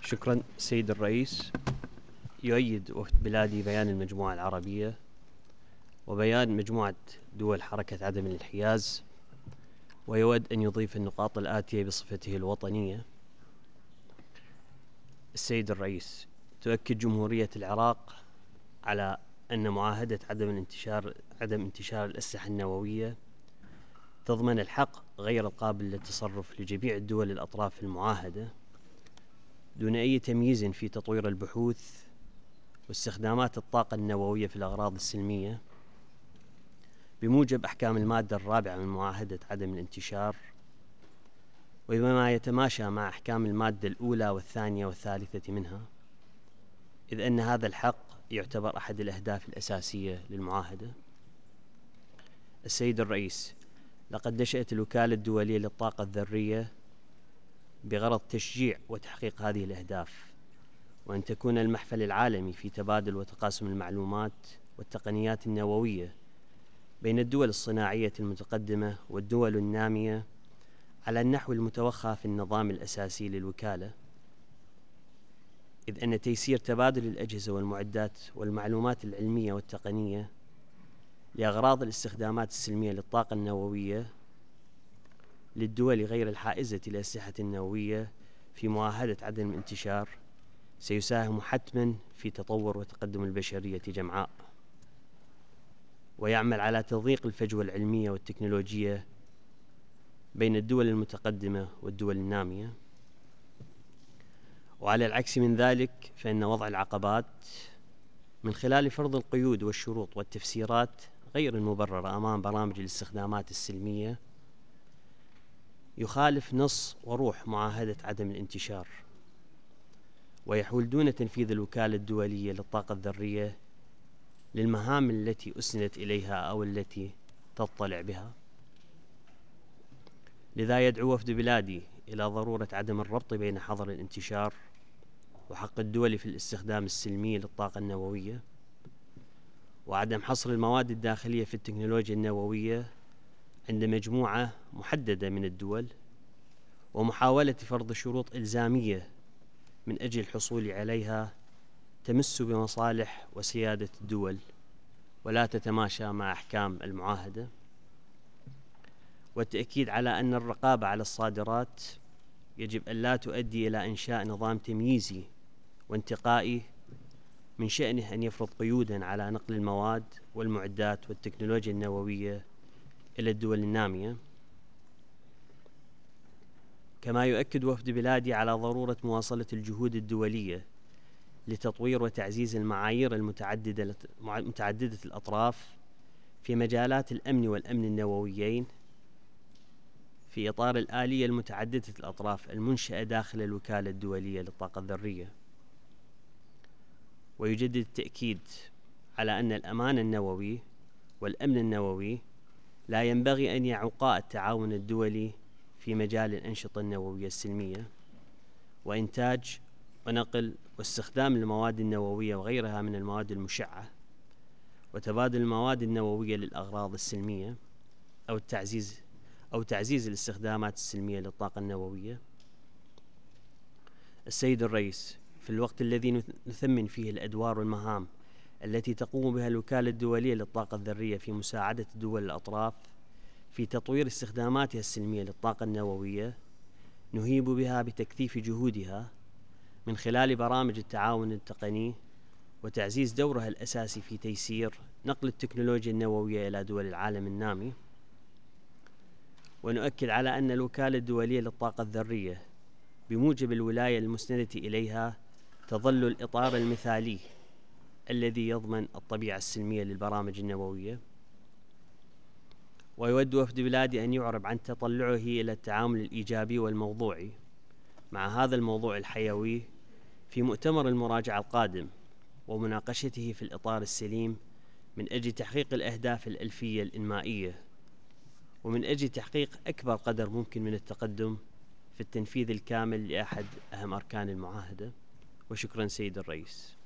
شكرا سيد الرئيس. يؤيد وفد بلادي بيان المجموعة العربية وبيان مجموعة دول حركة عدم الانحياز، ويود أن يضيف النقاط الآتية بصفته الوطنية. السيد الرئيس، تؤكد جمهورية العراق على أن معاهدة عدم انتشار الأسلحة النووية تضمن الحق غير القابل للتصرف لجميع الدول الأطراف المعاهدة دون أي تمييز في تطوير البحوث واستخدامات الطاقة النووية في الأغراض السلمية بموجب أحكام المادة الرابعة من معاهدة عدم الانتشار، وبما يتماشى مع أحكام المادة الأولى والثانية والثالثة منها، إذ أن هذا الحق يعتبر أحد الأهداف الأساسية للمعاهدة. السيد الرئيس، لقد نشأت الوكالة الدولية للطاقة الذرية بغرض تشجيع وتحقيق هذه الأهداف، وأن تكون المحفل العالمي في تبادل وتقاسم المعلومات والتقنيات النووية بين الدول الصناعية المتقدمة والدول النامية على النحو المتوخى في النظام الأساسي للوكالة، إذ أن تيسير تبادل الأجهزة والمعدات والمعلومات العلمية والتقنية لأغراض الاستخدامات السلمية للطاقة النووية للدول غير الحائزة للأسلحة النووية في معاهدة عدم الانتشار سيساهم حتما في تطور وتقدم البشرية جمعاء، ويعمل على تضييق الفجوة العلمية والتكنولوجية بين الدول المتقدمة والدول النامية. وعلى العكس من ذلك، فإن وضع العقبات من خلال فرض القيود والشروط والتفسيرات غير المبررة أمام برامج الاستخدامات السلمية يخالف نص وروح معاهدة عدم الانتشار، ويحول دون تنفيذ الوكالة الدولية للطاقة الذرية للمهام التي أسندت إليها أو التي تطلع بها. لذا يدعو وفد بلادي إلى ضرورة عدم الربط بين حظر الانتشار وحق الدول في الاستخدام السلمي للطاقة النووية، وعدم حصر المواد الداخلية في التكنولوجيا النووية عند مجموعة محددة من الدول، ومحاولة فرض شروط إلزامية من أجل الحصول عليها تمس بمصالح وسيادة الدول ولا تتماشى مع أحكام المعاهدة. والتأكيد على أن الرقابة على الصادرات يجب أن لا تؤدي إلى إنشاء نظام تمييزي وانتقائي من شأنه أن يفرض قيوداً على نقل المواد والمعدات والتكنولوجيا النووية إلى الدول النامية. كما يؤكد وفد بلادي على ضرورة مواصلة الجهود الدولية لتطوير وتعزيز المعايير متعددة الأطراف في مجالات الأمن والأمن النوويين في إطار الآلية المتعددة الأطراف المنشأة داخل الوكالة الدولية للطاقة الذرية. ويجدد التأكيد على أن الأمان النووي والأمن النووي لا ينبغي أن يعوقا التعاون الدولي في مجال الأنشطة النووية السلمية وإنتاج ونقل واستخدام المواد النووية وغيرها من المواد المشعة، وتبادل المواد النووية للأغراض السلمية أو تعزيز الاستخدامات السلمية للطاقة النووية. السيد الرئيس، في الوقت الذي نثمن فيه الأدوار والمهام التي تقوم بها الوكالة الدولية للطاقة الذرية في مساعدة الدول الأطراف في تطوير استخداماتها السلمية للطاقة النووية، نهيب بها بتكثيف جهودها من خلال برامج التعاون التقني وتعزيز دورها الأساسي في تيسير نقل التكنولوجيا النووية إلى دول العالم النامي. ونؤكد على أن الوكالة الدولية للطاقة الذرية بموجب الولاية المسندة إليها تظل الإطار المثالي الذي يضمن الطبيعة السلمية للبرامج النووية. ويود وفد بلادي أن يعرب عن تطلعه إلى التعامل الإيجابي والموضوعي مع هذا الموضوع الحيوي في مؤتمر المراجعة القادم، ومناقشته في الإطار السليم من أجل تحقيق الأهداف الألفية الإنمائية، ومن أجل تحقيق أكبر قدر ممكن من التقدم في التنفيذ الكامل لأحد أهم أركان المعاهدة. وشكرا سيد الرئيس.